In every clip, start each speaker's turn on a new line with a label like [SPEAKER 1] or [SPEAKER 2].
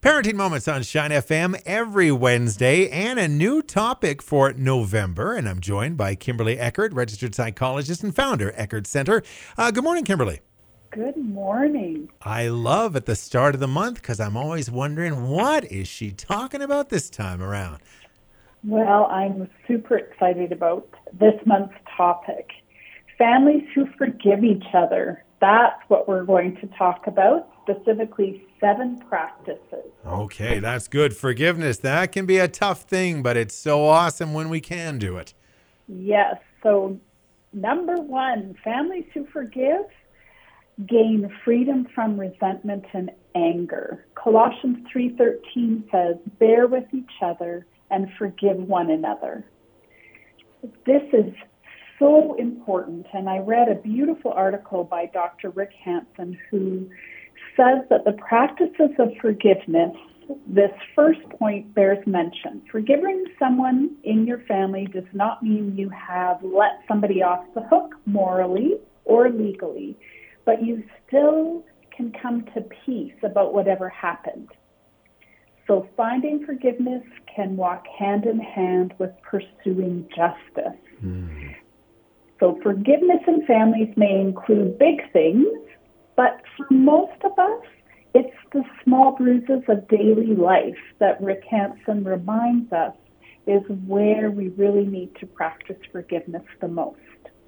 [SPEAKER 1] Parenting Moments on Shine FM every Wednesday, and a new topic for November. And I'm joined by Kimberly Eckert, registered psychologist and founder, Eckert Center. Good morning, Kimberly.
[SPEAKER 2] Good morning.
[SPEAKER 1] I love at the start of the month because I'm always wondering, what is she talking about this time around?
[SPEAKER 2] Well, I'm super excited about this month's topic. Families who forgive each other. That's what we're going to talk about, specifically 7 practices.
[SPEAKER 1] Okay, that's good. Forgiveness, that can be a tough thing, but it's so awesome when we can do it.
[SPEAKER 2] Yes. So, number 1, families who forgive gain freedom from resentment and anger. Colossians 3:13 says, "Bear with each other and forgive one another." This is so important, and I read a beautiful article by Dr. Rick Hansen who says that the practices of forgiveness, this first point bears mention. Forgiving someone in your family does not mean you have let somebody off the hook morally or legally, but you still can come to peace about whatever happened. So finding forgiveness can walk hand in hand with pursuing justice. So forgiveness in families may include big things, but for most of us, it's the small bruises of daily life that Rick Hansen reminds us is where we really need to practice forgiveness the most.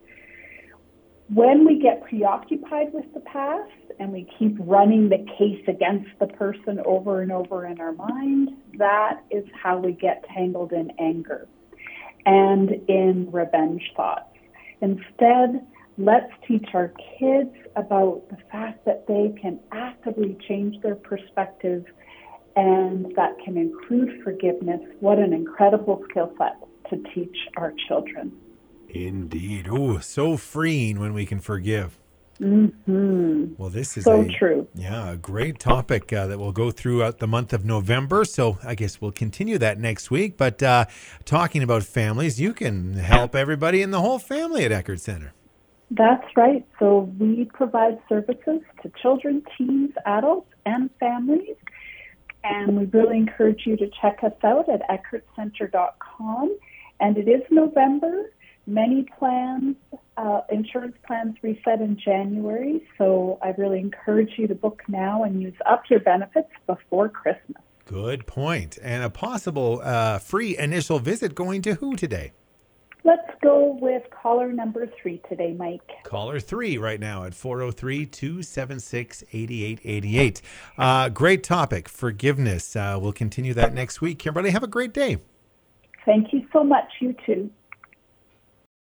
[SPEAKER 2] When we get preoccupied with the past and we keep running the case against the person over and over in our mind, that is how we get tangled in anger and in revenge thoughts. Instead, let's teach our kids about the fact that they can actively change their perspective, and that can include forgiveness. What an incredible skill set to teach our children.
[SPEAKER 1] Indeed. Oh, so freeing when we can forgive. Well, this is
[SPEAKER 2] so true.
[SPEAKER 1] Yeah, a great topic that we'll go throughout the month of November. So I guess we'll continue that next week. But talking about families, you can help everybody in the whole family at Eckert Center.
[SPEAKER 2] That's right. So we provide services to children, teens, adults, and families. And we really encourage you to check us out at eckertcenter.com. And it is November. Many plans, insurance plans reset in January, so I really encourage you to book now and use up your benefits before Christmas.
[SPEAKER 1] Good point. And a possible free initial visit going to who today?
[SPEAKER 2] Let's go with caller number 3 today, Mike.
[SPEAKER 1] Caller 3 right now at 403-276-8888. Great topic, forgiveness. We'll continue that next week. Kimberly, have a great day.
[SPEAKER 2] Thank you so much. You too.